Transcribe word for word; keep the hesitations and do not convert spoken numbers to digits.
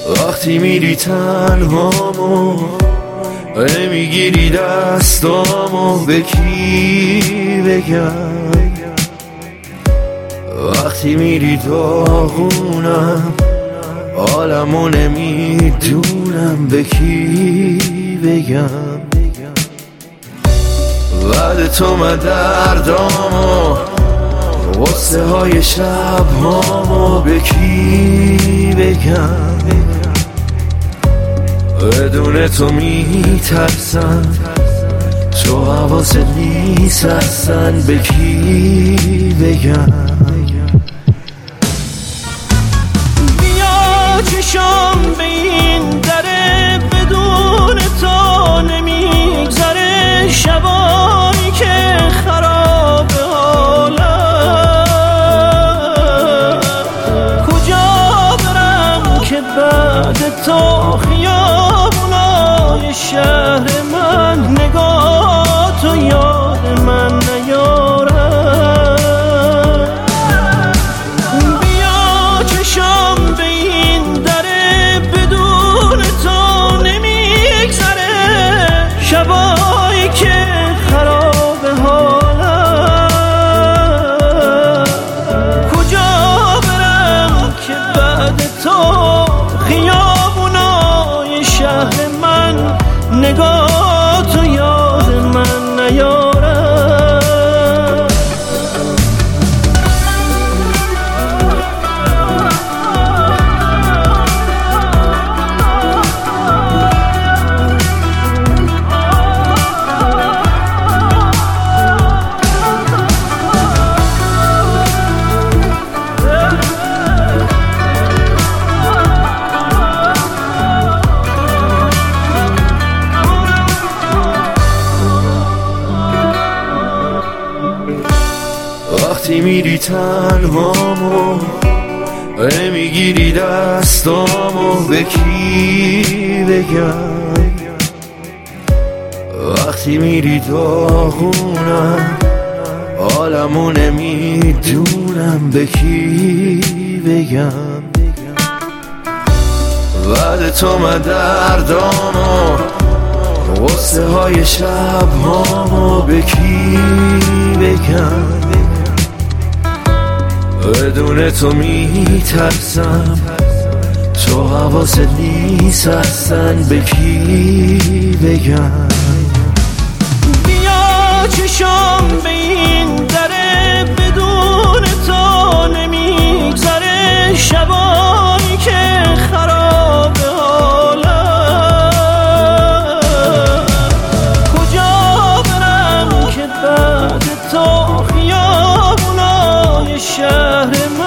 وقتی میری تنهامو میگیری دستامو به کی بگم؟ وقتی میری داغونم عالمو نمیدونم به کی بگم. بعد تو من دردامو غصه های شب هامو به کی بگم؟ بدون تو میترسم، تو حواست نیست اصلا به کی بگم؟ بیا چشم به این دره، بدون تو نمیگذره شبایی که خراب حالم. کجا برم که بعد تو خیابونای شهر من نگاه تو یاد من نیارم. بیا چشم به این دره، بدون تو نمیگذره شبایی که خراب حالم. کجا برم که بعد تو خیابونای شهر من نگاه تو یاد من نیارم. وقتی میری تنهامو میگیری دستامو به کی بگم؟ وقتی میری داغونم عالمو نمیدونم به کی بگم. بعد تو من دردامو غصه های شب هامو به کی بگم؟ بدون تو میترسم، تو حواست نیست اصلا به کی بگم؟ بیا چشم به این دره، بدون تو نمیگذره شبایی که خراب حالم. کجا برم که بعد تو خیابونای شهر من